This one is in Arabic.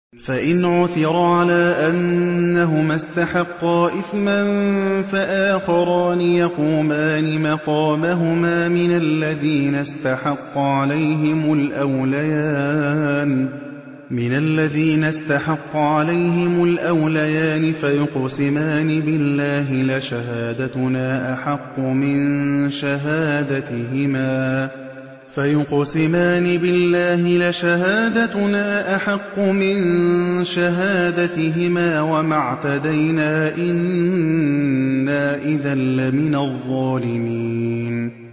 فَإِنْ عُثِرَ عَلَىٰ أَنَّهُمَا اسْتَحَقَّا إِثْمًا فَآخَرَانِ يَقُومَانِ مَقَامَهُمَا مِنَ الَّذِينَ اسْتَحَقَّ عَلَيْهِمُ الْأَوْلَيَانِ فَيُقْسِمَانِ بِاللَّهِ لَشَهَادَتُنَا أَحَقُّ مِن شَهَادَتِهِمَا وَمَا اعْتَدَيْنَا إِنَّا إِذًا لَّمِنَ الظَّالِمِينَ